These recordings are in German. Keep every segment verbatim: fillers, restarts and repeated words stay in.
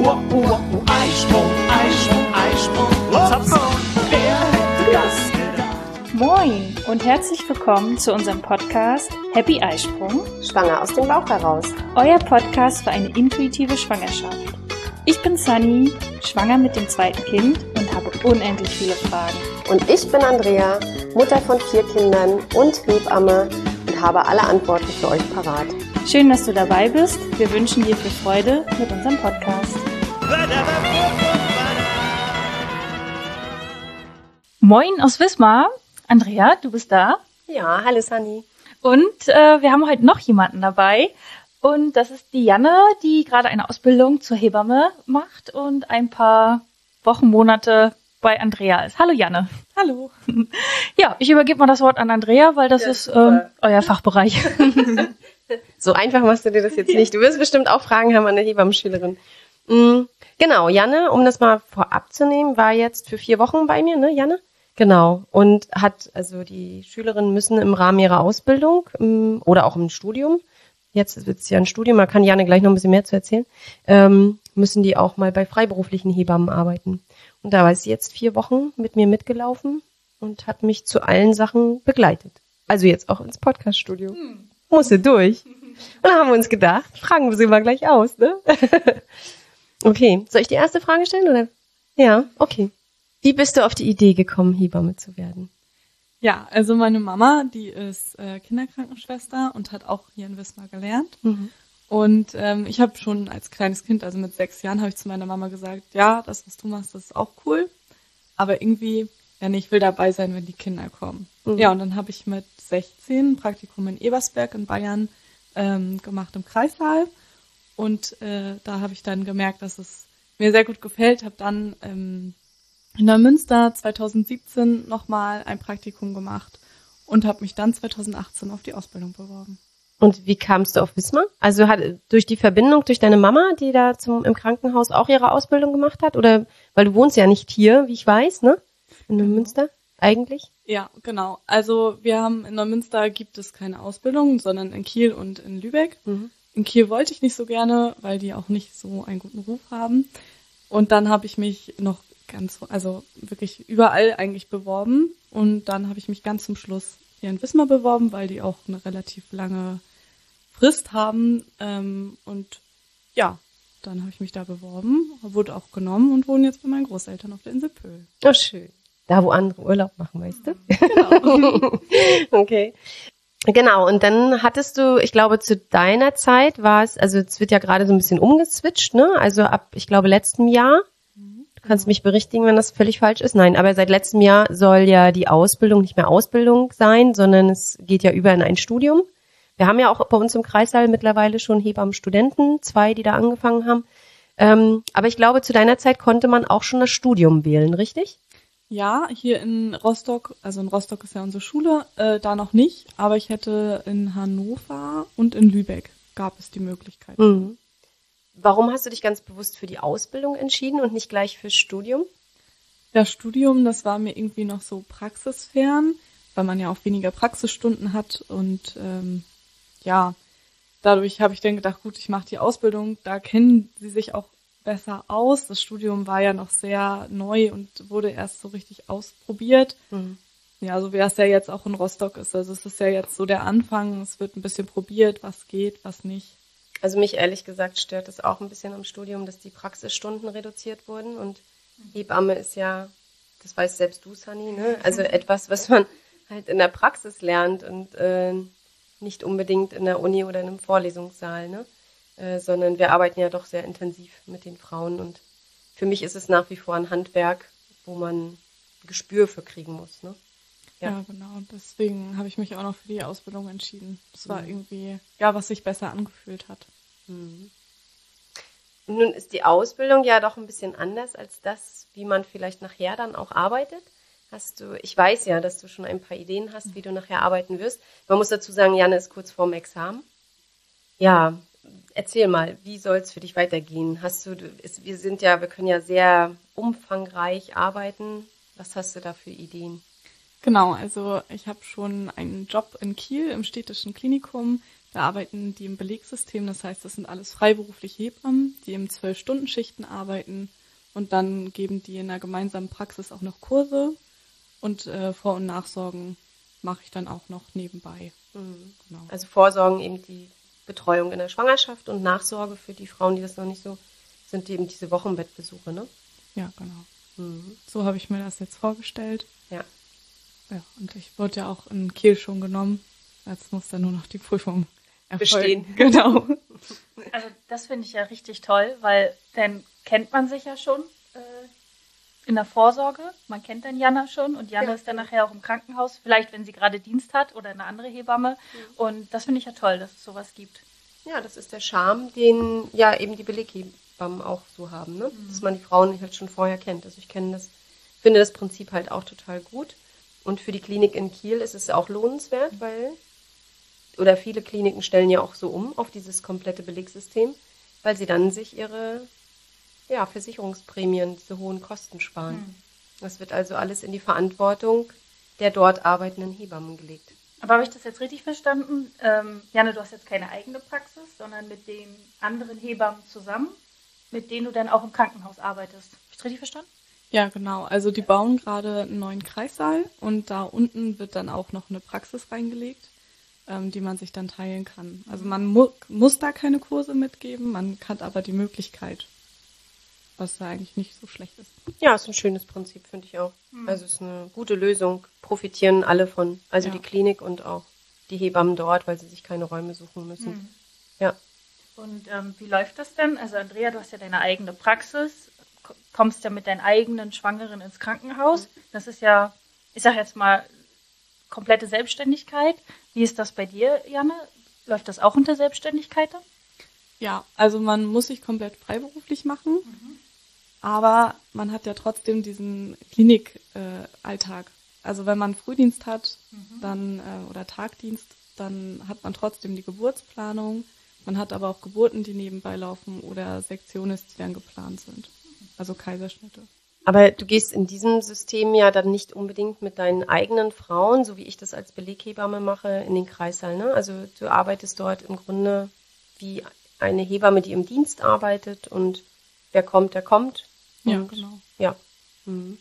uh, uh, uh, Eisprung, Eisprung, Eisprung, Hopsapfel, wer hätte das gedacht? Moin und herzlich willkommen zu unserem Podcast Happy Eisprung, Schwanger aus dem Bauch heraus. Euer Podcast für eine intuitive Schwangerschaft. Ich bin Sunny, schwanger mit dem zweiten Kind und habe unendlich viele Fragen. Und ich bin Andrea, Mutter von vier Kindern und Hebamme und habe alle Antworten für euch parat. Schön, dass du dabei bist. Wir wünschen dir viel Freude mit unserem Podcast. Moin aus Wismar. Andrea, du bist da. Ja, hallo Sunny. Und äh, wir haben heute noch jemanden dabei. Und das ist die Janne, die gerade eine Ausbildung zur Hebamme macht und ein paar Wochen, Monate bei Andrea ist. Hallo Janne. Hallo. Ja, ich übergebe mal das Wort an Andrea, weil das Ja, ist ähm, euer Fachbereich. So einfach machst du dir das jetzt nicht. Du wirst bestimmt auch Fragen haben an der Hebammenschülerin. Mhm. Genau, Janne, um das mal vorab zu nehmen, war jetzt für vier Wochen bei mir, ne, Janne? Genau. Und hat, also die Schülerinnen müssen im Rahmen ihrer Ausbildung ähm, oder auch im Studium, jetzt wird es ja ein Studium, da kann Janne gleich noch ein bisschen mehr zu erzählen, ähm, müssen die auch mal bei freiberuflichen Hebammen arbeiten. Und da war sie jetzt vier Wochen mit mir mitgelaufen und hat mich zu allen Sachen begleitet. Also jetzt auch ins Podcaststudio. Hm. Musste durch. Und dann haben wir uns gedacht, fragen wir sie mal gleich aus, ne? Okay, soll ich die erste Frage stellen, oder? Ja, okay. Wie bist du auf die Idee gekommen, Hebamme zu werden? Ja, also meine Mama, die ist äh, Kinderkrankenschwester und hat auch hier in Wismar gelernt. Mhm. Und ähm, ich habe schon als kleines Kind, also mit sechs Jahren, habe ich zu meiner Mama gesagt, ja, das, was du machst, das ist auch cool. Aber irgendwie, ja, nee, ich will dabei sein, wenn die Kinder kommen. Mhm. Ja, und dann habe ich mit sechzehn ein Praktikum in Ebersberg in Bayern ähm, gemacht im Kreissaal. Und äh, da habe ich dann gemerkt, dass es mir sehr gut gefällt. Habe dann ähm, in der Münster zweitausendsiebzehn nochmal ein Praktikum gemacht und habe mich dann zweitausendachtzehn auf die Ausbildung beworben. Und wie kamst du auf Wismar? Also hat durch die Verbindung, durch deine Mama, die da zum im Krankenhaus auch ihre Ausbildung gemacht hat? Oder, weil du wohnst ja nicht hier, wie ich weiß, ne? In Genau. Münster eigentlich? Ja, genau. Also wir haben in Neumünster gibt es keine Ausbildung, sondern in Kiel und in Lübeck. Mhm. In Kiel wollte ich nicht so gerne, weil die auch nicht so einen guten Ruf haben. Und dann habe ich mich noch ganz, also wirklich überall eigentlich beworben. Und dann habe ich mich ganz zum Schluss hier in Wismar beworben, weil die auch eine relativ lange Frist haben. Ähm, und ja, dann habe ich mich da beworben, wurde auch genommen und wohne jetzt bei meinen Großeltern auf der Insel Pöhl. Oh, schön. Da, wo andere Urlaub machen, weißt du? Genau. Okay. Genau, und dann hattest du, ich glaube, zu deiner Zeit war es, also es wird ja gerade so ein bisschen umgeswitcht, ne? Also ab, ich glaube, letztem Jahr. Du kannst mich berichtigen, wenn das völlig falsch ist. Nein, aber seit letztem Jahr soll ja die Ausbildung nicht mehr Ausbildung sein, sondern es geht ja über in ein Studium. Wir haben ja auch bei uns im Kreissaal mittlerweile schon Hebammenstudenten, zwei, die da angefangen haben. Ähm, aber ich glaube, zu deiner Zeit konnte man auch schon das Studium wählen, richtig? Ja, hier in Rostock, also in Rostock ist ja unsere Schule, äh, da noch nicht, aber ich hätte in Hannover und in Lübeck gab es die Möglichkeit. Mhm. Warum hast du dich ganz bewusst für die Ausbildung entschieden und nicht gleich fürs Studium? Das Studium, das war mir irgendwie noch so praxisfern, weil man ja auch weniger Praxisstunden hat und ähm, ja, dadurch habe ich dann gedacht, gut, ich mache die Ausbildung, da kennen sie sich auch besser aus. Das Studium war ja noch sehr neu und wurde erst so richtig ausprobiert. Mhm. Ja, so wie es ja jetzt auch in Rostock ist. Also es ist ja jetzt so der Anfang, es wird ein bisschen probiert, was geht, was nicht. Also mich ehrlich gesagt stört es auch ein bisschen am Studium, dass die Praxisstunden reduziert wurden und Hebamme ist ja, das weißt selbst du, Sunny, ne? Also etwas, was man halt in der Praxis lernt und äh, nicht unbedingt in der Uni oder in einem Vorlesungssaal, ne? Äh, sondern wir arbeiten ja doch sehr intensiv mit den Frauen und für mich ist es nach wie vor ein Handwerk, wo man Gespür für kriegen muss, ne? Ja, ja genau. Deswegen habe ich mich auch noch für die Ausbildung entschieden. Das war mhm. irgendwie, ja, was sich besser angefühlt hat. Mhm. Nun ist die Ausbildung ja doch ein bisschen anders als das, wie man vielleicht nachher dann auch arbeitet. Hast du, ich weiß ja, dass du schon ein paar Ideen hast, wie du nachher arbeiten wirst. Man muss dazu sagen, Janne ist kurz vorm Examen. Ja, erzähl mal, wie soll es für dich weitergehen? Hast du, ist, wir sind ja, wir können ja sehr umfangreich arbeiten. Was hast du da für Ideen? Genau, also ich habe schon einen Job in Kiel im städtischen Klinikum. Da arbeiten die im Belegsystem, das heißt, das sind alles freiberufliche Hebammen, die im zwölf-Stunden-Schichten arbeiten und dann geben die in einer gemeinsamen Praxis auch noch Kurse und äh, Vor- und Nachsorgen mache ich dann auch noch nebenbei. Mhm. Genau. Also Vorsorgen eben die Betreuung in der Schwangerschaft und Nachsorge für die Frauen, die das noch nicht so, sind eben diese Wochenbettbesuche, ne? Ja, genau. Mhm. So habe ich mir das jetzt vorgestellt. Ja. Ja, und ich wurde ja auch in Kiel schon genommen. Jetzt muss dann nur noch die Prüfung erfolgen. Bestehen. Genau. Also das finde ich ja richtig toll, weil dann kennt man sich ja schon äh, in der Vorsorge. Man kennt dann Jana schon und Jana Ja. ist dann nachher auch im Krankenhaus, vielleicht wenn sie gerade Dienst hat oder eine andere Hebamme. Mhm. Und das finde ich ja toll, dass es sowas gibt. Ja, das ist der Charme, den ja eben die Beleghebammen auch so haben, ne? Dass man die Frauen halt schon vorher kennt. Also ich kenne das, finde das Prinzip halt auch total gut. Und für die Klinik in Kiel ist es auch lohnenswert, weil, oder viele Kliniken stellen ja auch so um auf dieses komplette Belegsystem, weil sie dann sich ihre ja, Versicherungsprämien, diese hohen Kosten sparen. Mhm. Das wird also alles in die Verantwortung der dort arbeitenden Hebammen gelegt. Aber habe ich das jetzt richtig verstanden? Ähm, Janne, du hast jetzt keine eigene Praxis, sondern mit den anderen Hebammen zusammen, mit denen du dann auch im Krankenhaus arbeitest. Habe ich das richtig verstanden? Ja, genau. Also die bauen gerade einen neuen Kreissaal und da unten wird dann auch noch eine Praxis reingelegt, ähm, die man sich dann teilen kann. Also man mu- muss da keine Kurse mitgeben, man hat aber die Möglichkeit, was da eigentlich nicht so schlecht ist. Ja, ist ein schönes Prinzip, finde ich auch. Also es ist eine gute Lösung, profitieren alle von, also Ja. die Klinik und auch die Hebammen dort, weil sie sich keine Räume suchen müssen. Mhm. Ja. Und ähm, wie läuft das denn? Also Andrea, du hast ja deine eigene Praxis, k- kommst ja mit deinen eigenen Schwangeren ins Krankenhaus. Das ist ja, ich sag jetzt mal, komplette Selbstständigkeit. Wie ist das bei dir, Janne? Läuft das auch unter Selbstständigkeit dann? Ja, also man muss sich komplett freiberuflich machen, aber man hat ja trotzdem diesen Klinik-Alltag. Also wenn man Frühdienst hat, dann äh, oder Tagdienst, dann hat man trotzdem die Geburtsplanung. Man hat aber auch Geburten, die nebenbei laufen oder Sektionen, die dann geplant sind. Also Kaiserschnitte. Aber du gehst in diesem System ja dann nicht unbedingt mit deinen eigenen Frauen, so wie ich das als Beleghebamme mache, in den Kreissaal, ne? Also du arbeitest dort im Grunde wie eine Hebamme, die im Dienst arbeitet und wer kommt, der kommt. Ja, Und, genau. Ja. Mhm.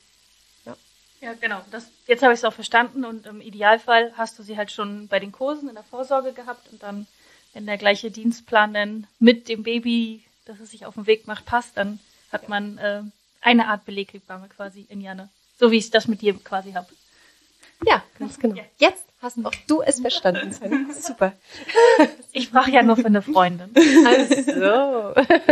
Ja, genau. Das, jetzt habe ich es auch verstanden und im Idealfall hast du sie halt schon bei den Kursen in der Vorsorge gehabt und dann, wenn der gleiche Dienstplan dann mit dem Baby, das es sich auf den Weg macht, passt, dann hat man äh, eine Art Beleghebamme quasi in Janne. So wie ich das mit dir quasi habe. Ja, ganz genau. Ja. Jetzt hast auch du es verstanden, Svenja. Super. Ich frage ja nur für eine Freundin. Also.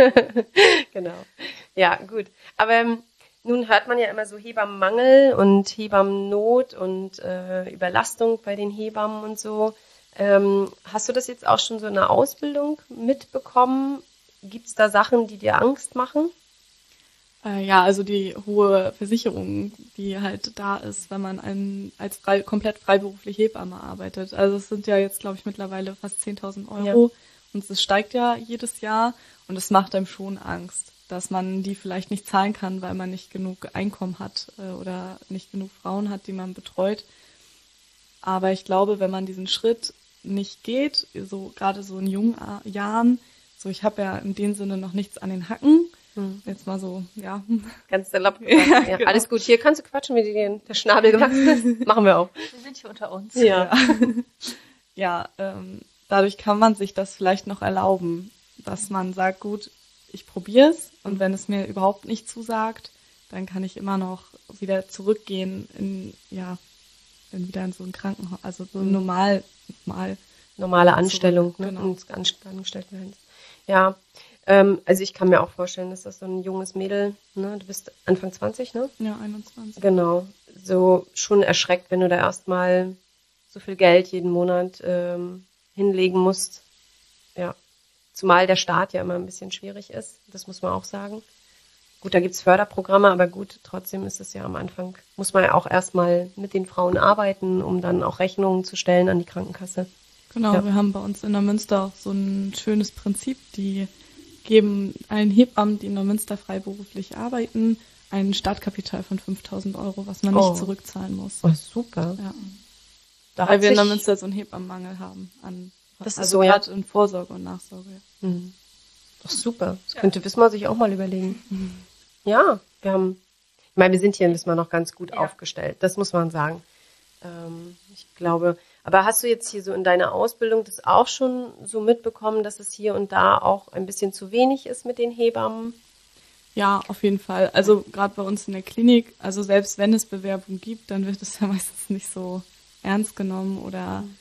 Genau. Ja, gut. Aber ähm, nun hört man ja immer so Hebammenmangel und Hebammennot und äh, Überlastung bei den Hebammen und so. Ähm, hast du das jetzt auch schon so in der Ausbildung mitbekommen? Gibt es da Sachen, die dir Angst machen? Äh, ja, also die hohe Versicherung, die halt da ist, wenn man ein, als frei, komplett freiberufliche Hebamme arbeitet. Also es sind ja jetzt, glaube ich, mittlerweile fast zehntausend Euro und es steigt ja jedes Jahr und es macht einem schon Angst, dass man die vielleicht nicht zahlen kann, weil man nicht genug Einkommen hat äh, oder nicht genug Frauen hat, die man betreut. Aber ich glaube, wenn man diesen Schritt nicht geht, so gerade so in jungen A- Jahren, so ich habe ja in dem Sinne noch nichts an den Hacken, Hm. jetzt mal so, ja, Ganz salopp gesagt. Ja, Ja, genau. alles gut. Hier kannst du quatschen, wie dir der Schnabel gewachsen ist. Machen wir auch. Wir sind hier unter uns. Ja. ja, ähm, dadurch kann man sich das vielleicht noch erlauben, dass man sagt, gut, ich probiere es und wenn es mir überhaupt nicht zusagt, dann kann ich immer noch wieder zurückgehen in, ja, in wieder in so ein Krankenhaus, also so normal, normal. Normale Anstellung, ne? Genau. Ins Angestelltenverhältnis. Ja, ähm, also ich kann mir auch vorstellen, dass das so ein junges Mädel, ne? Du bist Anfang zwanzig, ne? Ja, einundzwanzig. Genau. So schon erschreckt, wenn du da erstmal so viel Geld jeden Monat ähm, hinlegen musst. Ja. Zumal der Start ja immer ein bisschen schwierig ist. Das muss man auch sagen. Gut, da gibt's Förderprogramme, aber gut, trotzdem ist es ja am Anfang, muss man ja auch erstmal mit den Frauen arbeiten, um dann auch Rechnungen zu stellen an die Krankenkasse. Genau, Ja. wir haben bei uns in der Münster auch so ein schönes Prinzip, die geben allen Hebammen, die in der Münster freiberuflich arbeiten, ein Startkapital von fünftausend Euro, was man Oh. nicht zurückzahlen muss. Oh, super. Ja. Da Weil hat wir in der sich, Münster so einen Hebammenmangel haben an Das ist also so, ja. gerade in Vorsorge und Nachsorge. Mhm. Doch super. Das könnte Wismar sich auch mal überlegen. Mhm. Ja, wir haben, ich meine, wir sind hier in Wismar noch ganz gut ja. aufgestellt. Das muss man sagen. Ähm, ich glaube, aber hast du jetzt hier so in deiner Ausbildung das auch schon so mitbekommen, dass es hier und da auch ein bisschen zu wenig ist mit den Hebammen? Ja, auf jeden Fall. Also gerade bei uns in der Klinik, also selbst wenn es Bewerbung gibt, dann wird es ja meistens nicht so ernst genommen oder mhm.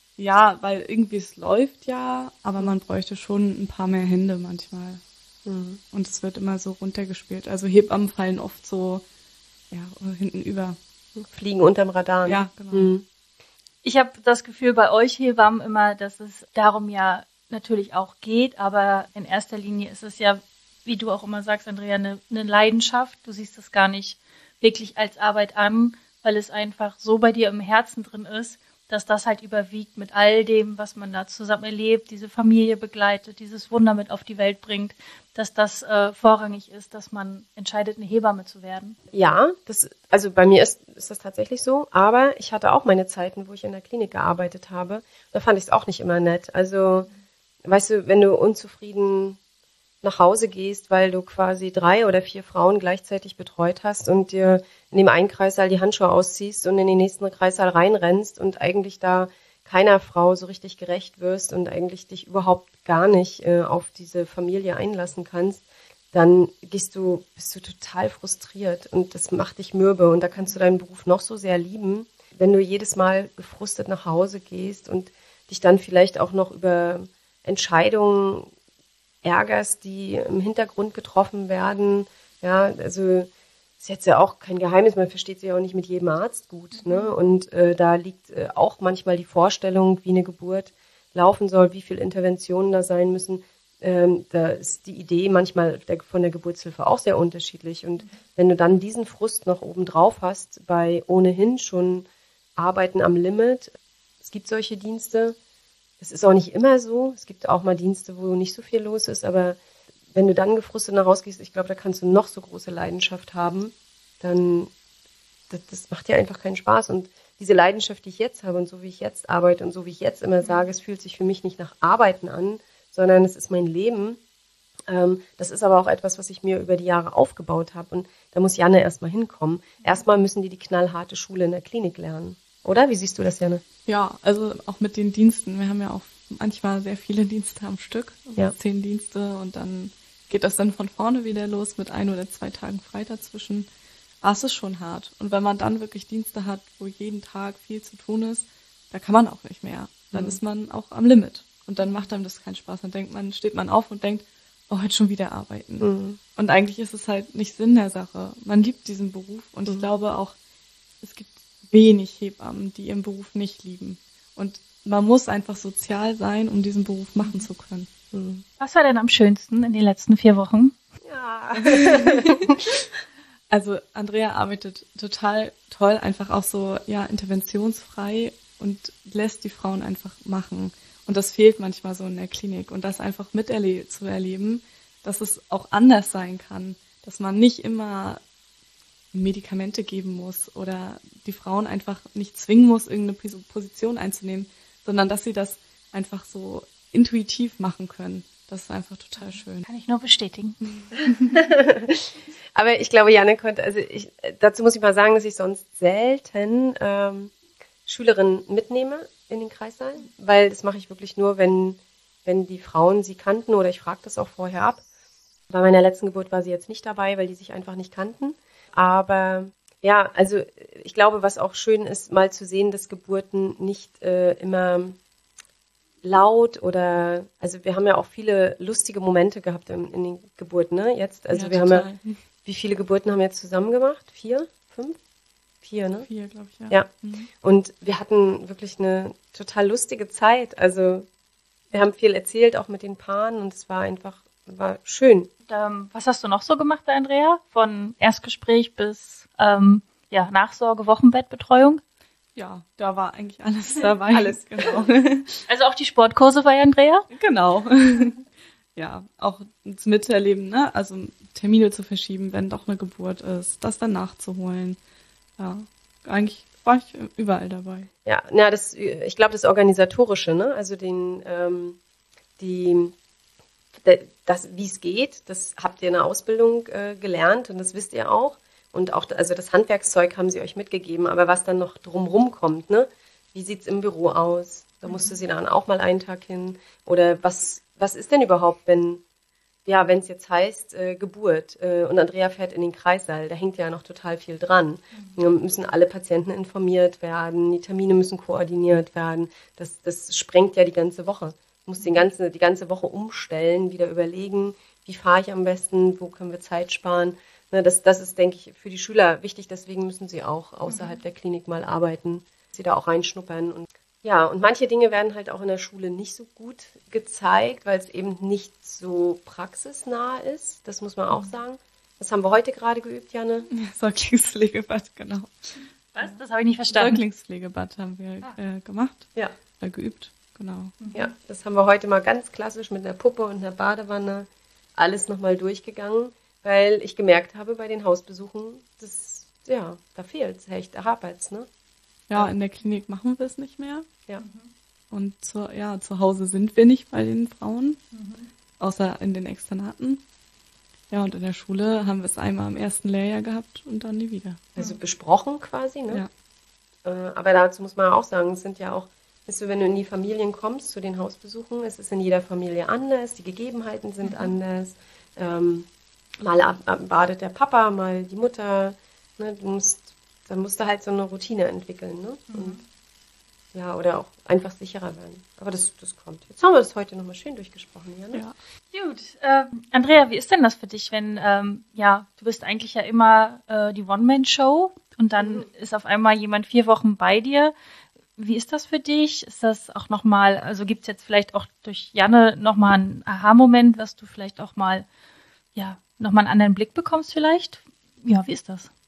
ja, weil irgendwie es läuft ja, aber man bräuchte schon ein paar mehr Hände manchmal. Mhm. Und es wird immer so runtergespielt. Also Hebammen fallen oft so ja hinten über. Fliegen unterm Radar. Ja, genau. Mhm. Ich habe das Gefühl bei euch Hebammen immer, dass es darum ja natürlich auch geht, aber in erster Linie ist es ja, wie du auch immer sagst, Andrea, eine, eine Leidenschaft. Du siehst es gar nicht wirklich als Arbeit an, weil es einfach so bei dir im Herzen drin ist, dass das halt überwiegt mit all dem, was man da zusammen erlebt, diese Familie begleitet, dieses Wunder mit auf die Welt bringt, dass das äh, vorrangig ist, dass man entscheidet, eine Hebamme zu werden. Ja, das, also bei mir ist, ist das tatsächlich so, aber ich hatte auch meine Zeiten, wo ich in der Klinik gearbeitet habe. Da fand ich es auch nicht immer nett. Also, weißt du, wenn du unzufrieden nach Hause gehst, weil du quasi drei oder vier Frauen gleichzeitig betreut hast und dir in dem einen Kreissaal die Handschuhe ausziehst und in den nächsten Kreissaal reinrennst und eigentlich da keiner Frau so richtig gerecht wirst und eigentlich dich überhaupt gar nicht äh, auf diese Familie einlassen kannst, dann gehst du, bist du total frustriert und das macht dich mürbe und da kannst du deinen Beruf noch so sehr lieben, wenn du jedes Mal gefrustet nach Hause gehst und dich dann vielleicht auch noch über Entscheidungen ärgerst, die im Hintergrund getroffen werden. Ja, also ist jetzt ja auch kein Geheimnis, man versteht sich ja auch nicht mit jedem Arzt gut. Ne? Und äh, da liegt äh, auch manchmal die Vorstellung, wie eine Geburt laufen soll, wie viele Interventionen da sein müssen. Ähm, da ist die Idee manchmal der, von der Geburtshilfe auch sehr unterschiedlich. Und wenn du dann diesen Frust noch oben drauf hast, bei ohnehin schon Arbeiten am Limit, es gibt solche Dienste. Das ist auch nicht immer so. Es gibt auch mal Dienste, wo nicht so viel los ist, aber wenn du dann gefrustet nach Hause gehst, ich glaube, da kannst du noch so große Leidenschaft haben, dann das, das macht dir einfach keinen Spaß. Und diese Leidenschaft, die ich jetzt habe und so wie ich jetzt arbeite und so wie ich jetzt immer sage, es fühlt sich für mich nicht nach Arbeiten an, sondern es ist mein Leben. Ähm, das ist aber auch etwas, was ich mir über die Jahre aufgebaut habe. Und da muss Janne erstmal hinkommen. Erstmal müssen die die knallharte Schule in der Klinik lernen. Oder? Wie siehst du das, Janne? Ja, also auch mit den Diensten. Wir haben ja auch manchmal sehr viele Dienste am Stück, also ja. zehn Dienste und dann geht das dann von vorne wieder los mit ein oder zwei Tagen frei dazwischen. Ah, es ist schon hart. Und wenn man dann wirklich Dienste hat, wo jeden Tag viel zu tun ist, da kann man auch nicht mehr. Dann mhm. ist man auch am Limit. Und dann macht einem das keinen Spaß. Dann denkt man, steht man auf und denkt, oh, heute schon wieder arbeiten. Mhm. Und eigentlich ist es halt nicht Sinn der Sache. Man liebt diesen Beruf und mhm. ich glaube auch, es gibt wenig Hebammen, die ihren Beruf nicht lieben. Und man muss einfach sozial sein, um diesen Beruf machen zu können. Mhm. Was war denn am schönsten in den letzten vier Wochen? Ja. Also Andrea arbeitet total toll, einfach auch so ja interventionsfrei und lässt die Frauen einfach machen. Und das fehlt manchmal so in der Klinik. Und das einfach miterle- zu erleben, dass es auch anders sein kann, dass man nicht immer Medikamente geben muss oder die Frauen einfach nicht zwingen muss, irgendeine Position einzunehmen, sondern dass sie das einfach so intuitiv machen können. Das ist einfach total schön. Kann ich nur bestätigen. Aber ich glaube, Janne konnte, also ich, dazu muss ich mal sagen, dass ich sonst selten ähm, Schülerinnen mitnehme in den Kreissaal, weil das mache ich wirklich nur, wenn, wenn die Frauen sie kannten oder ich frage das auch vorher ab. Bei meiner letzten Geburt war sie jetzt nicht dabei, weil die sich einfach nicht kannten. Aber ja, also ich glaube, was auch schön ist, mal zu sehen, dass Geburten nicht äh, immer laut oder, also wir haben ja auch viele lustige Momente gehabt in, in den Geburten, ne, jetzt. Also ja, wir total. haben ja, wie viele Geburten haben wir jetzt zusammen gemacht? Vier? Fünf? Vier, ne? Vier, glaube ich, ja. Ja, mhm. Und wir hatten wirklich eine total lustige Zeit. Also wir haben viel erzählt, auch mit den Paaren und es war einfach, war schön. Und, ähm, was hast du noch so gemacht, Andrea? Von Erstgespräch bis ähm, ja, Nachsorge, Wochenbettbetreuung? Ja, da war eigentlich alles dabei. Alles, genau. Also auch die Sportkurse bei Andrea? Genau. Ja, auch das Miterleben, ne? Also Termine zu verschieben, wenn doch eine Geburt ist, das dann nachzuholen. Ja, eigentlich war ich überall dabei. Ja, na, das, ich glaube, das Organisatorische, ne? Also den, ähm, die, das, wie es geht, das habt ihr in der Ausbildung äh, gelernt und das wisst ihr auch. Und auch, also das Handwerkszeug haben sie euch mitgegeben, aber was dann noch drumrum kommt, ne? Wie sieht's im Büro aus? Da musste sie dann auch mal einen Tag hin. Oder was, was ist denn überhaupt, wenn, ja, wenn es jetzt heißt, äh, Geburt äh, und Andrea fährt in den Kreissaal, da hängt ja noch total viel dran. Mhm. Da müssen alle Patienten informiert werden, die Termine müssen koordiniert werden. Das, das sprengt ja die ganze Woche. Du musst den ganzen, die ganze Woche umstellen, wieder überlegen, wie fahre ich am besten, wo können wir Zeit sparen. Ne, das, das ist, denke ich, für die Schüler wichtig, deswegen müssen sie auch außerhalb mhm. der Klinik mal arbeiten, sie da auch reinschnuppern. Und ja, und manche Dinge werden halt auch in der Schule nicht so gut gezeigt, weil es eben nicht so praxisnah ist. Das muss man auch sagen. Das haben wir heute gerade geübt, Janne. Säuglingspflegebad, genau. Was? Das habe ich nicht verstanden. Säuglingspflegebad haben wir ah. äh, gemacht. Ja. Äh, geübt, genau. Ja, das haben wir heute mal ganz klassisch mit einer Puppe und einer Badewanne alles nochmal durchgegangen, weil ich gemerkt habe bei den Hausbesuchen, das, ja, da fehlt es echt, da hapert es, ne? Ja, in der Klinik machen wir es nicht mehr. Ja. Und zu, ja, zu Hause sind wir nicht bei den Frauen, mhm. außer in den Externaten. Ja, und in der Schule haben wir es einmal im ersten Lehrjahr gehabt und dann nie wieder. Also besprochen quasi, ne? Ja. Äh, aber dazu muss man auch sagen, es sind ja auch, weißt du, wenn du in die Familien kommst, zu den Hausbesuchen, es ist in jeder Familie anders, die Gegebenheiten sind mhm. anders. Ähm, mal ab, ab, badet der Papa, mal die Mutter, ne? Du musst Dann musst du halt so eine Routine entwickeln, ne? Mhm. Und, ja, oder auch einfach sicherer werden. Aber das, das kommt. Jetzt haben wir das heute nochmal schön durchgesprochen, ja, ne? Ja. Gut. Äh, Andrea, wie ist denn das für dich, wenn, ähm, ja, du bist eigentlich ja immer äh, die One-Man-Show und dann mhm. ist auf einmal jemand vier Wochen bei dir. Wie ist das für dich? Ist das auch nochmal, also gibt es jetzt vielleicht auch durch Janne nochmal einen Aha-Moment, was du vielleicht auch mal, ja, nochmal einen anderen Blick bekommst vielleicht? Ja, wie ist das?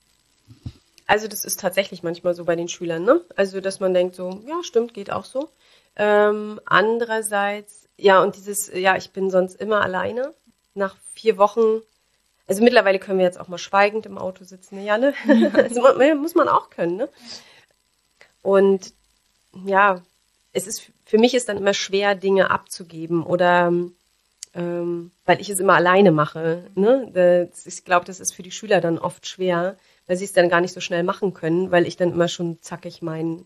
Also das ist tatsächlich manchmal so bei den Schülern, ne? Also dass man denkt so, ja stimmt, geht auch so. Ähm, andererseits, ja und dieses, ja ich bin sonst immer alleine. Nach vier Wochen, also mittlerweile können wir jetzt auch mal schweigend im Auto sitzen, ne Janne? Also muss man auch können, ne? Und ja, es ist, für mich ist dann immer schwer, Dinge abzugeben oder ähm, weil ich es immer alleine mache, ne? Das, ich glaube, das ist für die Schüler dann oft schwer, weil sie es dann gar nicht so schnell machen können, weil ich dann immer schon zackig mein,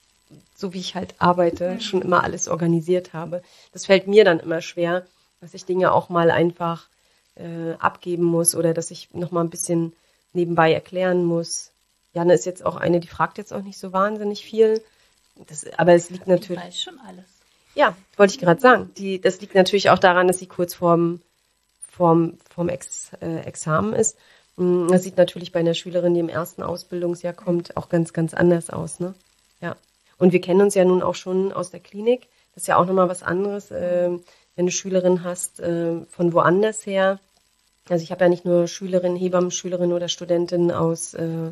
so wie ich halt arbeite, schon immer alles organisiert habe. Das fällt mir dann immer schwer, dass ich Dinge auch mal einfach äh, abgeben muss oder dass ich noch mal ein bisschen nebenbei erklären muss. Janne ist jetzt auch eine, die fragt jetzt auch nicht so wahnsinnig viel. Das, aber es liegt natürlich... Ich weiß schon alles. Ja, wollte ich gerade sagen. Die, das liegt natürlich auch daran, dass sie kurz vorm, vorm, vorm Ex, äh, Examen ist. Das sieht natürlich bei einer Schülerin, die im ersten Ausbildungsjahr kommt, auch ganz, ganz anders aus, ne? Ja. Und wir kennen uns ja nun auch schon aus der Klinik. Das ist ja auch nochmal was anderes, äh, wenn du eine Schülerin hast äh, von woanders her. Also ich habe ja nicht nur Schülerinnen, Hebammenschülerinnen oder Studentinnen aus äh,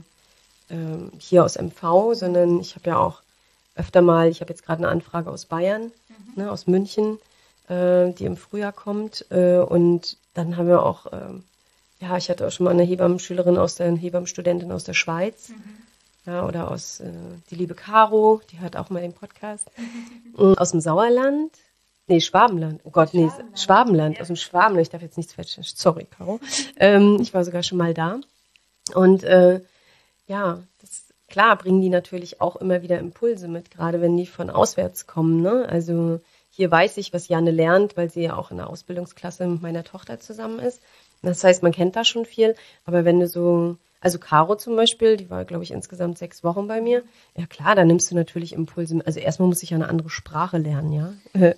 äh, hier aus M V, sondern ich habe ja auch öfter mal, ich habe jetzt gerade eine Anfrage aus Bayern, mhm. ne, aus München, äh, die im Frühjahr kommt. Äh, und dann haben wir auch... Äh, Ja, ich hatte auch schon mal eine Hebammenschülerin aus der, eine Hebammenstudentin aus der Schweiz. Mhm. Ja, oder aus, äh, die liebe Caro, die hört auch mal den Podcast. Mhm. Aus dem Sauerland. Nee, Schwabenland. Oh Gott, nee, Schwabenland. Schwabenland. Ja. Aus dem Schwabenland. Ich darf jetzt nichts falsch. Sorry, Caro. ähm, ich war sogar schon mal da. Und, äh, ja, das, klar bringen die natürlich auch immer wieder Impulse mit, gerade wenn die von auswärts kommen, ne? Also, hier weiß ich, was Janne lernt, weil sie ja auch in der Ausbildungsklasse mit meiner Tochter zusammen ist. Das heißt, man kennt da schon viel, aber wenn du so, also Caro zum Beispiel, die war, glaube ich, insgesamt sechs Wochen bei mir, ja klar, da nimmst du natürlich Impulse, also erstmal muss ich ja eine andere Sprache lernen, ja,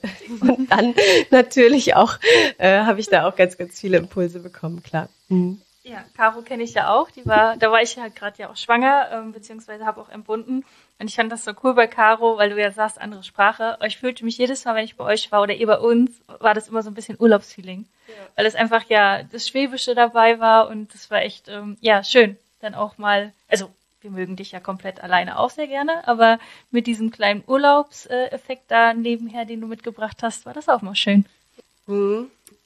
und dann natürlich auch, äh, habe ich da auch ganz, ganz viele Impulse bekommen, klar. Mhm. Ja, Caro kenne ich ja auch, die war, da war ich ja gerade ja auch schwanger, ähm, beziehungsweise habe auch entbunden. Und ich fand das so cool bei Caro, weil du ja sagst, andere Sprache. Ich fühlte mich jedes Mal, wenn ich bei euch war oder ihr bei uns, war das immer so ein bisschen Urlaubsfeeling. Ja. Weil es einfach ja das Schwäbische dabei war und das war echt, ähm, ja, schön. Dann auch mal, also wir mögen dich ja komplett alleine auch sehr gerne, aber mit diesem kleinen Urlaubseffekt da nebenher, den du mitgebracht hast, war das auch mal schön. Mhm.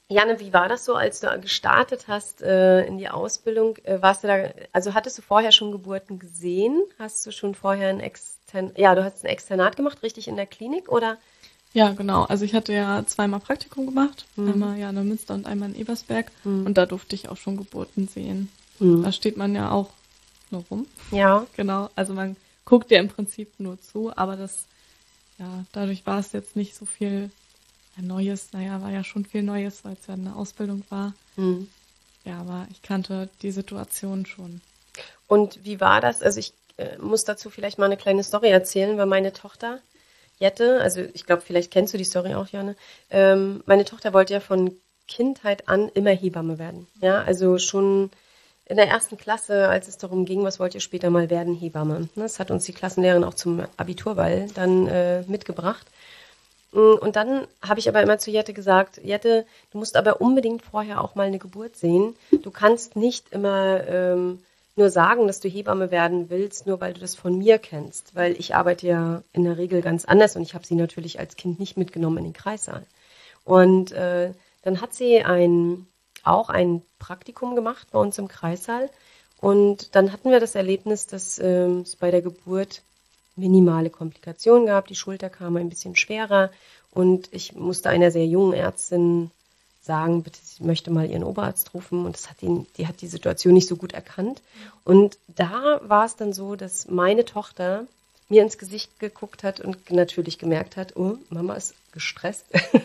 Janne, wie war das so, als du gestartet hast äh, in die Ausbildung? Äh, warst du da, also hattest du vorher schon Geburten gesehen? Hast du schon vorher ein Extern, ja, du hast ein Externat gemacht, richtig in der Klinik, oder? Ja, genau. Also ich hatte ja zweimal Praktikum gemacht, Mhm. einmal ja in Münster und einmal in Ebersberg Mhm. und da durfte ich auch schon Geburten sehen. Mhm. Da steht man ja auch nur rum. Ja. Genau, also man guckt ja im Prinzip nur zu, aber das, ja, dadurch war es jetzt nicht so viel ja, Neues. Naja, war ja schon viel Neues, weil es ja eine Ausbildung war. Mhm. Ja, aber ich kannte die Situation schon. Und wie war das? Also ich äh, muss dazu vielleicht mal eine kleine Story erzählen, weil meine Tochter, Jette, also ich glaube, vielleicht kennst du die Story auch, Janne, ähm, meine Tochter wollte ja von Kindheit an immer Hebamme werden. Ja, also schon in der ersten Klasse, als es darum ging, was wollt ihr später mal werden, Hebamme. Das hat uns die Klassenlehrerin auch zum Abiturball dann äh, mitgebracht. Und dann habe ich aber immer zu Jette gesagt, Jette, du musst aber unbedingt vorher auch mal eine Geburt sehen. Du kannst nicht immer ähm, nur sagen, dass du Hebamme werden willst, nur weil du das von mir kennst. Weil ich arbeite ja in der Regel ganz anders und ich habe sie natürlich als Kind nicht mitgenommen in den Kreissaal. Und äh, dann hat sie ein, auch ein Praktikum gemacht bei uns im Kreissaal. Und dann hatten wir das Erlebnis, dass ähm, es bei der Geburt minimale Komplikationen gab. Die Schulter kam ein bisschen schwerer und ich musste einer sehr jungen Ärztin sagen, bitte, sie möchte mal ihren Oberarzt rufen, und das hat ihn, die hat die Situation nicht so gut erkannt. Und da war es dann so, dass meine Tochter mir ins Gesicht geguckt hat und natürlich gemerkt hat, oh, Mama ist gestresst.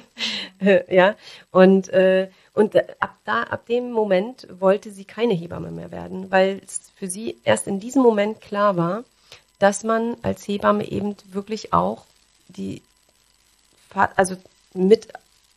Ja, und äh, und ab da, ab dem Moment wollte sie keine Hebamme mehr werden, weil es für sie erst in diesem Moment klar war, dass man als Hebamme eben wirklich auch die, also mit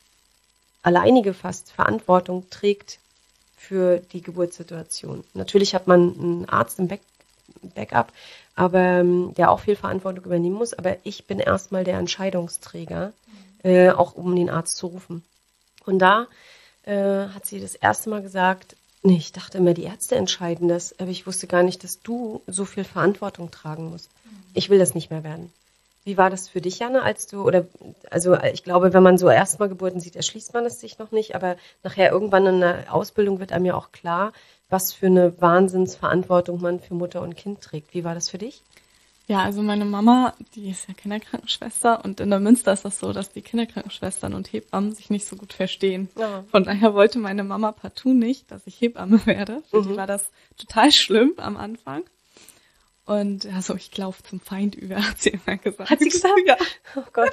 alleinige fast Verantwortung trägt für die Geburtssituation. Natürlich hat man einen Arzt im Back, Backup, aber ähm, der auch viel Verantwortung übernehmen muss, aber ich bin erstmal der Entscheidungsträger, äh, auch um den Arzt zu rufen. Und da äh, hat sie das erste Mal gesagt, nee, ich dachte immer, die Ärzte entscheiden das, aber ich wusste gar nicht, dass du so viel Verantwortung tragen musst. Ich will das nicht mehr werden. Wie war das für dich, Janne, als du, oder, also ich glaube, wenn man so erstmal Geburten sieht, erschließt man es sich noch nicht, aber nachher irgendwann in der Ausbildung wird einem ja auch klar, was für eine Wahnsinnsverantwortung man für Mutter und Kind trägt. Wie war das für dich? Ja, also meine Mama, die ist ja Kinderkrankenschwester und in der Münster ist das so, dass die Kinderkrankenschwestern und Hebammen sich nicht so gut verstehen. Ja. Von daher wollte meine Mama partout nicht, dass ich Hebamme werde. Für Mhm. die war das total schlimm am Anfang. Und ja, so, ich laufe zum Feind über, hat sie immer gesagt. Hat sie gesagt? Ja. Oh Gott.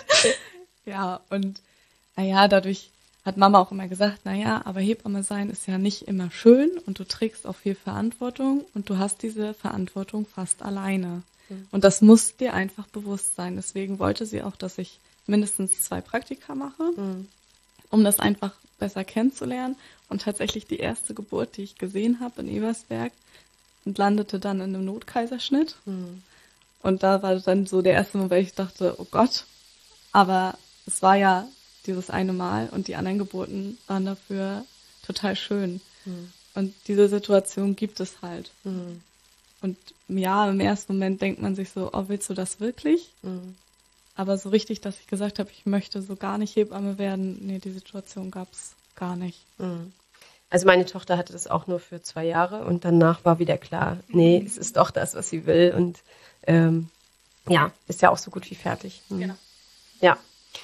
Ja, und naja, dadurch hat Mama auch immer gesagt, naja, aber Hebamme sein ist ja nicht immer schön und du trägst auch viel Verantwortung und du hast diese Verantwortung fast alleine. Mhm. Und das muss dir einfach bewusst sein. Deswegen wollte sie auch, dass ich mindestens zwei Praktika mache, Mhm. um das einfach besser kennenzulernen. Und tatsächlich die erste Geburt, die ich gesehen habe in Ebersberg, und landete dann in einem Notkaiserschnitt. Mhm. Und da war dann so der erste Moment, weil ich dachte, oh Gott. Aber es war ja dieses eine Mal und die anderen Geburten waren dafür total schön. Mhm. Und diese Situation gibt es halt. Mhm. Und ja, im ersten Moment denkt man sich so, oh, willst du das wirklich? Mhm. Aber so richtig, dass ich gesagt habe, ich möchte so gar nicht Hebamme werden, nee, die Situation gab es gar nicht. Mhm. Also meine Tochter hatte das auch nur für zwei Jahre und danach war wieder klar, nee, es ist doch das, was sie will, und ähm, ja, ist ja auch so gut wie fertig. Mhm. Genau. Ja,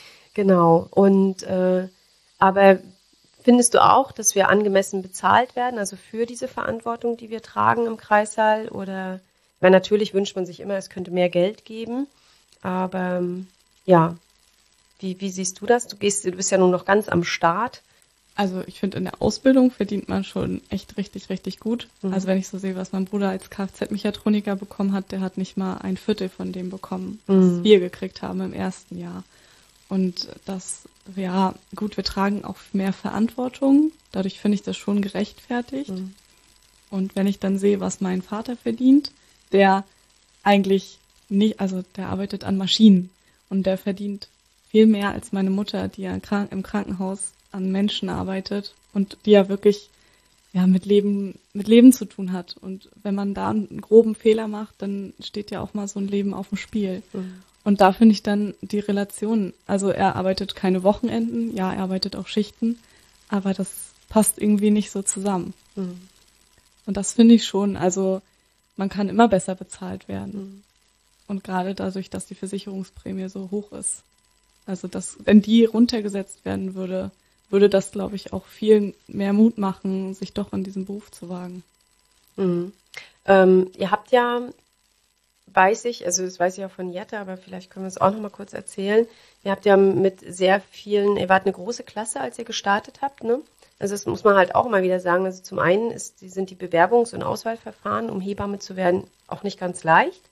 genau. Und äh, aber findest du auch, dass wir angemessen bezahlt werden, also für diese Verantwortung, die wir tragen im Kreissaal? Oder, weil natürlich wünscht man sich immer, es könnte mehr Geld geben, aber ähm, ja, wie, wie siehst du das? Du gehst, du bist ja nun noch ganz am Start. Also ich finde, in der Ausbildung verdient man schon echt richtig, richtig gut. Mhm. Also wenn ich so sehe, was mein Bruder als Kfz-Mechatroniker bekommen hat, der hat nicht mal ein Viertel von dem bekommen, was Mhm. wir gekriegt haben im ersten Jahr. Und das, ja, gut, wir tragen auch mehr Verantwortung. Dadurch finde ich das schon gerechtfertigt. Mhm. Und wenn ich dann sehe, was mein Vater verdient, der eigentlich nicht, also der arbeitet an Maschinen und der verdient viel mehr als meine Mutter, die ja krank, im Krankenhaus an Menschen arbeitet und die ja wirklich ja mit Leben mit Leben zu tun hat. Und wenn man da einen groben Fehler macht, dann steht ja auch mal so ein Leben auf dem Spiel. Mhm. Und da finde ich dann die Relation, also er arbeitet keine Wochenenden, ja, er arbeitet auch Schichten, aber das passt irgendwie nicht so zusammen. Mhm. Und das finde ich schon, also man kann immer besser bezahlt werden. Mhm. Und gerade dadurch, dass die Versicherungsprämie so hoch ist. Also dass, wenn die runtergesetzt werden würde, würde das, glaube ich, auch viel mehr Mut machen, sich doch in diesen Beruf zu wagen. Mhm. Ähm, ihr habt ja, weiß ich, also das weiß ich auch von Jette, aber vielleicht können wir es auch noch mal kurz erzählen. Ihr habt ja mit sehr vielen, ihr wart eine große Klasse, als ihr gestartet habt, ne? Also das muss man halt auch mal wieder sagen. Also zum einen ist, sind die Bewerbungs- und Auswahlverfahren, um Hebamme zu werden, auch nicht ganz leicht.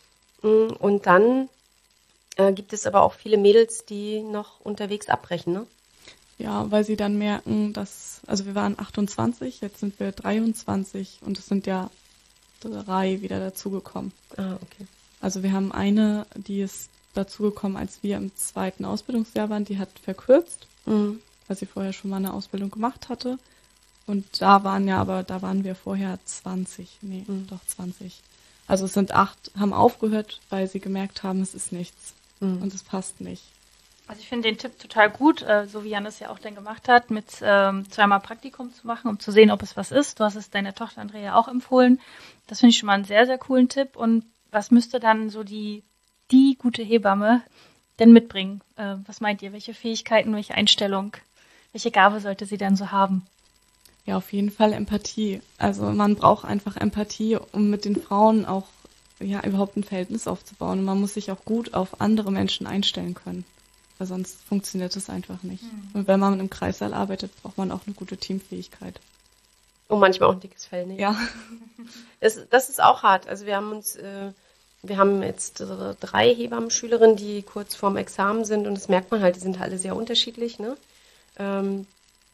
Und dann äh, gibt es aber auch viele Mädels, die noch unterwegs abbrechen, ne? Ja, weil sie dann merken, dass, also wir waren achtundzwanzig, jetzt sind wir dreiundzwanzig und es sind ja drei wieder dazugekommen. Ah, okay. Also wir haben eine, die ist dazugekommen, als wir im zweiten Ausbildungsjahr waren, die hat verkürzt, Mhm. weil sie vorher schon mal eine Ausbildung gemacht hatte. Und da waren ja, aber da waren wir vorher zwanzig, nee, Mhm. doch zwanzig. Also es sind acht, haben aufgehört, weil sie gemerkt haben, es ist nichts Mhm. und es passt nicht. Also ich finde den Tipp total gut, äh, so wie Jan es ja auch dann gemacht hat, mit ähm, zweimal Praktikum zu machen, um zu sehen, ob es was ist. Du hast es deiner Tochter Andrea auch empfohlen. Das finde ich schon mal einen sehr, sehr coolen Tipp. Und was müsste dann so die, die gute Hebamme denn mitbringen? Äh, was meint ihr? Welche Fähigkeiten, welche Einstellung, welche Gabe sollte sie dann so haben? Ja, auf jeden Fall Empathie. Also man braucht einfach Empathie, um mit den Frauen auch ja überhaupt ein Verhältnis aufzubauen. Und man muss sich auch gut auf andere Menschen einstellen können. Weil sonst funktioniert es einfach nicht. Mhm. Und wenn man im Kreissaal arbeitet, braucht man auch eine gute Teamfähigkeit. Und manchmal auch ein dickes Fell, ne? Ja. Das, das ist auch hart. Also wir haben uns, äh, wir haben jetzt äh, drei Hebammenschülerinnen, die kurz vorm Examen sind und das merkt man halt, die sind alle sehr unterschiedlich, ne? Ähm,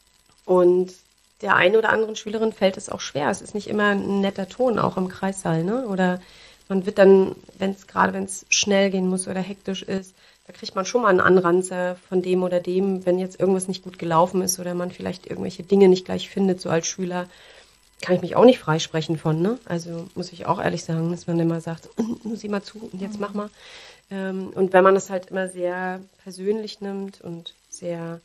und der einen oder anderen Schülerin fällt es auch schwer. Es ist nicht immer ein netter Ton, auch im Kreissaal, ne? Oder man wird dann, wenn es gerade wenn es schnell gehen muss oder hektisch ist, da kriegt man schon mal einen Anranzer von dem oder dem, wenn jetzt irgendwas nicht gut gelaufen ist oder man vielleicht irgendwelche Dinge nicht gleich findet, so als Schüler, kann ich mich auch nicht freisprechen von, ne? Also muss ich auch ehrlich sagen, dass man immer sagt, sieh mal zu und jetzt mach mal. Ähm, und wenn man das halt immer sehr persönlich nimmt und sehr,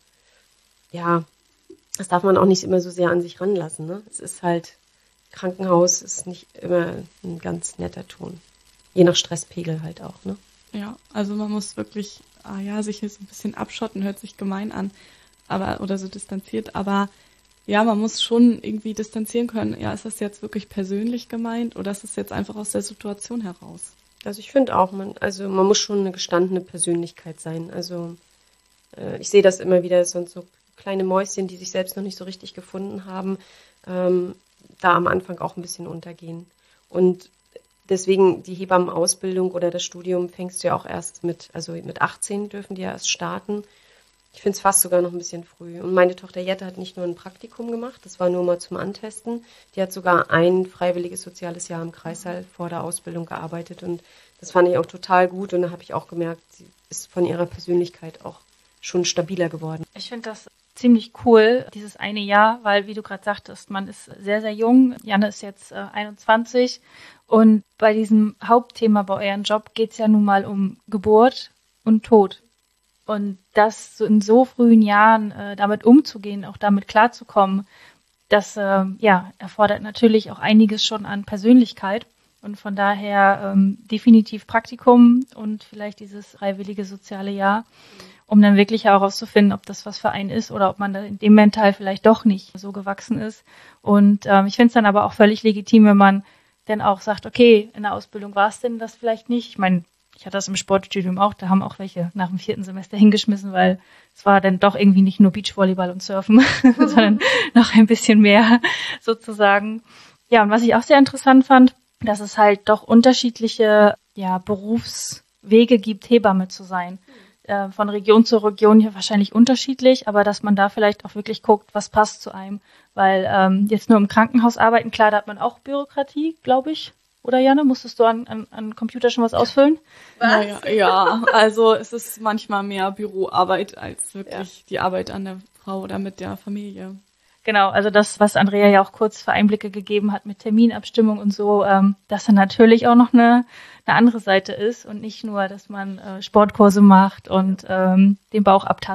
ja, das darf man auch nicht immer so sehr an sich ranlassen, ne? Es ist halt, Krankenhaus ist nicht immer ein ganz netter Ton. Je nach Stresspegel halt auch, ne? Ja, also man muss wirklich, ah ja, sich jetzt ein bisschen abschotten, hört sich gemein an, aber oder so distanziert, aber ja, man muss schon irgendwie distanzieren können. Ja, ist das jetzt wirklich persönlich gemeint oder ist es jetzt einfach aus der Situation heraus? Also ich finde auch, man, also man muss schon eine gestandene Persönlichkeit sein. Also äh, ich sehe das immer wieder, sonst so kleine Mäuschen, die sich selbst noch nicht so richtig gefunden haben, ähm, da am Anfang auch ein bisschen untergehen. Und deswegen die Hebammenausbildung oder das Studium fängst du ja auch erst mit, also mit achtzehn dürfen die ja erst starten. Ich finde es fast sogar noch ein bisschen früh. Und meine Tochter Jette hat nicht nur ein Praktikum gemacht, das war nur mal zum Antesten. Die hat sogar ein freiwilliges soziales Jahr im Kreissaal vor der Ausbildung gearbeitet. Und das fand ich auch total gut. Und da habe ich auch gemerkt, sie ist von ihrer Persönlichkeit auch schon stabiler geworden. Ich finde das ziemlich cool, dieses eine Jahr, weil, wie du gerade sagtest, man ist sehr, sehr jung. Janne ist jetzt äh, einundzwanzig und bei diesem Hauptthema bei eurem Job geht es ja nun mal um Geburt und Tod. Und das so in so frühen Jahren äh, damit umzugehen, auch damit klarzukommen, das äh, ja, erfordert natürlich auch einiges schon an Persönlichkeit. Und von daher ähm, definitiv Praktikum und vielleicht dieses freiwillige soziale Jahr, um dann wirklich herauszufinden, ob das was für einen ist oder ob man da in dem Mental vielleicht doch nicht so gewachsen ist. Und ähm, ich finde es dann aber auch völlig legitim, wenn man dann auch sagt, okay, in der Ausbildung war es denn das vielleicht nicht. Ich meine, ich hatte das im Sportstudium auch, da haben auch welche nach dem vierten Semester hingeschmissen, weil es war dann doch irgendwie nicht nur Beachvolleyball und Surfen, sondern noch ein bisschen mehr sozusagen. Ja, und was ich auch sehr interessant fand, dass es halt doch unterschiedliche ja, Berufswege gibt, Hebamme zu sein. Äh, von Region zu Region hier wahrscheinlich unterschiedlich, aber dass man da vielleicht auch wirklich guckt, was passt zu einem. Weil ähm, jetzt nur im Krankenhaus arbeiten, klar, da hat man auch Bürokratie, glaube ich. Oder Janne, musstest du an, an, an Computer schon was ausfüllen? Was? Ja, ja, also es ist manchmal mehr Büroarbeit als wirklich ja. die Arbeit an der Frau oder mit der Familie. Genau, also das, was Andrea ja auch kurz für Einblicke gegeben hat mit Terminabstimmung und so, ähm, dass dann natürlich auch noch eine, eine andere Seite ist und nicht nur, dass man äh, Sportkurse macht und ähm, den Bauch abtastet.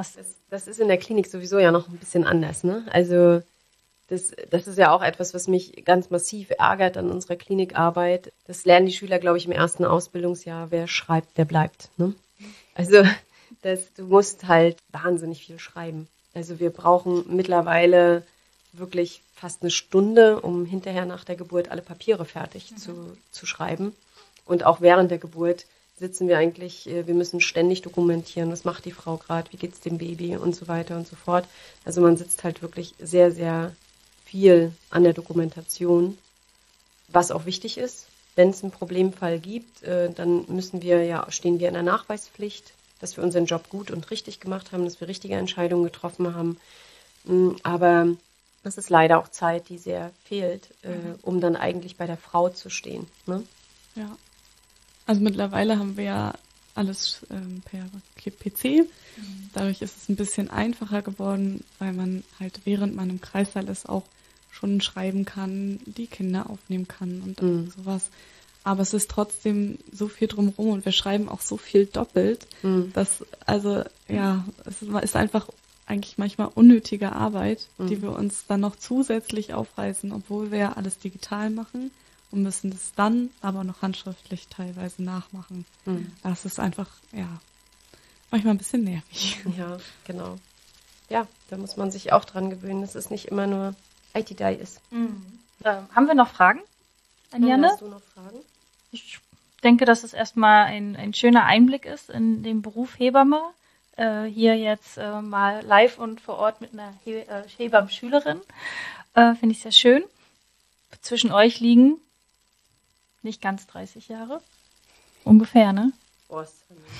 das ist in der Klinik sowieso ja noch ein bisschen anders, ne? Also das, das ist ja auch etwas, was mich ganz massiv ärgert an unserer Klinikarbeit. Das lernen die Schüler, glaube ich, im ersten Ausbildungsjahr. Wer schreibt, der bleibt, ne? Also das, du musst halt wahnsinnig viel schreiben. Also wir brauchen mittlerweile wirklich fast eine Stunde, um hinterher nach der Geburt alle Papiere fertig mhm. zu, zu schreiben. Und auch während der Geburt sitzen wir eigentlich, wir müssen ständig dokumentieren, was macht die Frau gerade, wie geht's dem Baby und so weiter und so fort. Also man sitzt halt wirklich sehr, sehr viel an der Dokumentation, was auch wichtig ist. Wenn es einen Problemfall gibt, dann müssen wir ja, stehen wir in der Nachweispflicht, dass wir unseren Job gut und richtig gemacht haben, dass wir richtige Entscheidungen getroffen haben. Aber das ist leider auch Zeit, die sehr fehlt, mhm. um dann eigentlich bei der Frau zu stehen. Ne? Ja. Also mittlerweile haben wir ja alles ähm, per P C. Mhm. Dadurch ist es ein bisschen einfacher geworden, weil man halt während man im Kreissaal ist auch schon schreiben kann, die Kinder aufnehmen kann und mhm. sowas. Aber es ist trotzdem so viel drumherum und wir schreiben auch so viel doppelt, mhm. dass, also ja, es ist einfach eigentlich manchmal unnötige Arbeit, mhm. die wir uns dann noch zusätzlich aufreißen, obwohl wir ja alles digital machen. Und müssen das dann aber noch handschriftlich teilweise nachmachen. Mhm. Das ist einfach, ja, manchmal ein bisschen nervig. Ja, genau. Ja, da muss man sich auch dran gewöhnen, dass es nicht immer nur I T-Dei ist. Mhm. Ähm, haben wir noch Fragen an Janne? Hast du noch Fragen? Ich denke, dass es erstmal ein, ein schöner Einblick ist in den Beruf Hebamme. Äh, hier jetzt äh, mal live und vor Ort mit einer He- äh, Hebammenschülerin. Äh, Finde ich sehr schön. Zwischen euch liegen nicht ganz dreißig Jahre. Ungefähr, ne? Prost.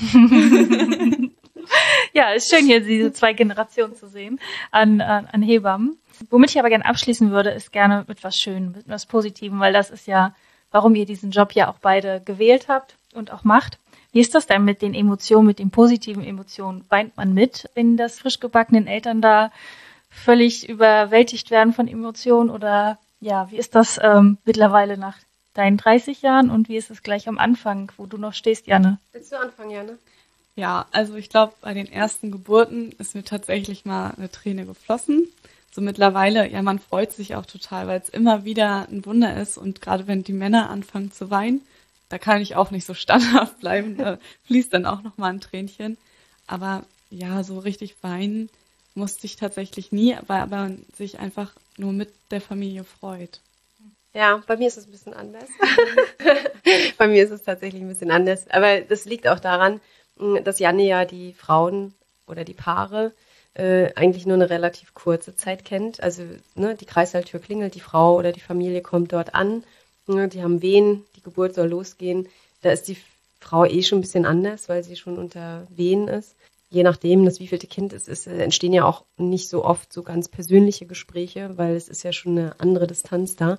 Ja, ist schön, hier diese zwei Generationen zu sehen an, an, an Hebammen. Womit ich aber gerne abschließen würde, ist gerne mit was Schönem, mit was Positivem, weil das ist ja, warum ihr diesen Job ja auch beide gewählt habt und auch macht. Wie ist das denn mit den Emotionen, mit den positiven Emotionen? Weint man mit, wenn das frisch gebackenen Eltern da völlig überwältigt werden von Emotionen? Oder ja, wie ist das ähm, mittlerweile nach deinen dreißig Jahren und wie ist es gleich am Anfang, wo du noch stehst, Janne? Willst du anfangen, Janne? Ja, also ich glaube, bei den ersten Geburten ist mir tatsächlich mal eine Träne geflossen. So mittlerweile, ja, man freut sich auch total, weil es immer wieder ein Wunder ist und gerade wenn die Männer anfangen zu weinen, da kann ich auch nicht so standhaft bleiben, da fließt dann auch nochmal ein Tränchen. Aber ja, so richtig weinen musste ich tatsächlich nie, weil man sich einfach nur mit der Familie freut. Ja, bei mir ist es ein bisschen anders. Bei mir ist es tatsächlich ein bisschen anders. Aber das liegt auch daran, dass Janne ja die Frauen oder die Paare äh, eigentlich nur eine relativ kurze Zeit kennt. Also ne, die Kreissaaltür klingelt, die Frau oder die Familie kommt dort an. Ne, die haben Wehen, die Geburt soll losgehen. Da ist die Frau eh schon ein bisschen anders, weil sie schon unter Wehen ist. Je nachdem, das wievielte Kind es ist, entstehen ja auch nicht so oft so ganz persönliche Gespräche, weil es ist ja schon eine andere Distanz da.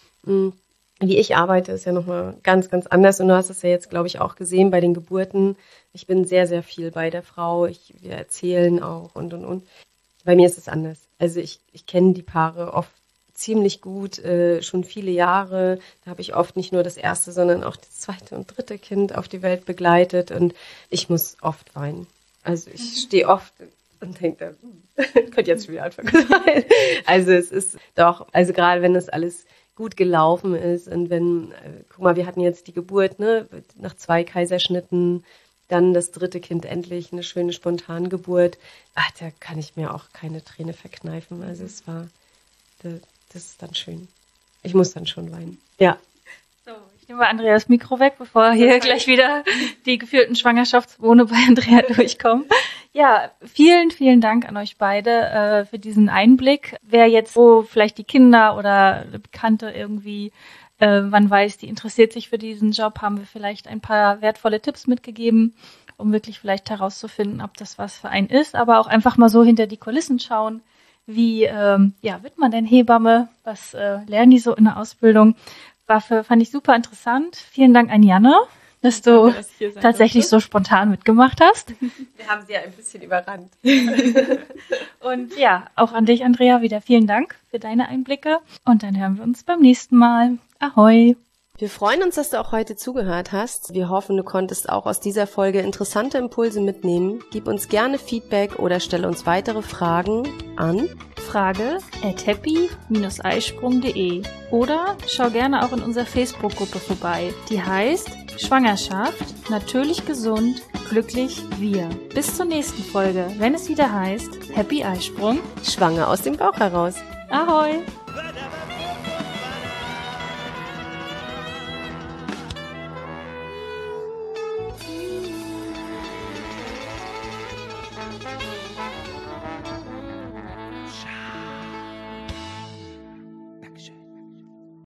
Wie ich arbeite, ist ja nochmal ganz, ganz anders. Und du hast es ja jetzt, glaube ich, auch gesehen bei den Geburten. Ich bin sehr, sehr viel bei der Frau. Ich, wir erzählen auch und, und, und. Bei mir ist es anders. Also ich, ich kenne die Paare oft ziemlich gut, äh, schon viele Jahre. Da habe ich oft nicht nur das erste, sondern auch das zweite und dritte Kind auf die Welt begleitet. Und ich muss oft weinen. Also ich stehe oft und denke, könnte jetzt schon wieder anfangen sein. Also es ist doch, also gerade wenn das alles gut gelaufen ist und wenn, äh, guck mal, wir hatten jetzt die Geburt, ne, nach zwei Kaiserschnitten, dann das dritte Kind endlich, eine schöne Spontangeburt. Ach, da kann ich mir auch keine Träne verkneifen. Also es war, das, das ist dann schön. Ich muss dann schon weinen. Ja. So, ich nehme mal Andreas Mikro weg, bevor hier okay. gleich wieder die geführten Schwangerschaftswohne bei Andrea durchkommen. Ja, vielen, vielen Dank an euch beide äh, für diesen Einblick. Wer jetzt so vielleicht die Kinder oder Bekannte irgendwie, äh, man weiß, die interessiert sich für diesen Job, haben wir vielleicht ein paar wertvolle Tipps mitgegeben, um wirklich vielleicht herauszufinden, ob das was für einen ist, aber auch einfach mal so hinter die Kulissen schauen. Wie ähm, ja, wird man denn Hebamme? Was äh, lernen die so in der Ausbildung? War für, fand ich super interessant. Vielen Dank an Janne, dass du dass tatsächlich durfte. So spontan mitgemacht hast. Wir haben sie ja ein bisschen überrannt. Und ja, auch an dich, Andrea, wieder vielen Dank für deine Einblicke. Und dann hören wir uns beim nächsten Mal. Ahoi! Wir freuen uns, dass du auch heute zugehört hast. Wir hoffen, du konntest auch aus dieser Folge interessante Impulse mitnehmen. Gib uns gerne Feedback oder stelle uns weitere Fragen an Frage at happy dash eisprung punkt de oder schau gerne auch in unserer Facebook-Gruppe vorbei. Die heißt Schwangerschaft, natürlich gesund, glücklich wir. Bis zur nächsten Folge, wenn es wieder heißt Happy Eisprung, Schwanger aus dem Bauch heraus. Ahoi! Thank you.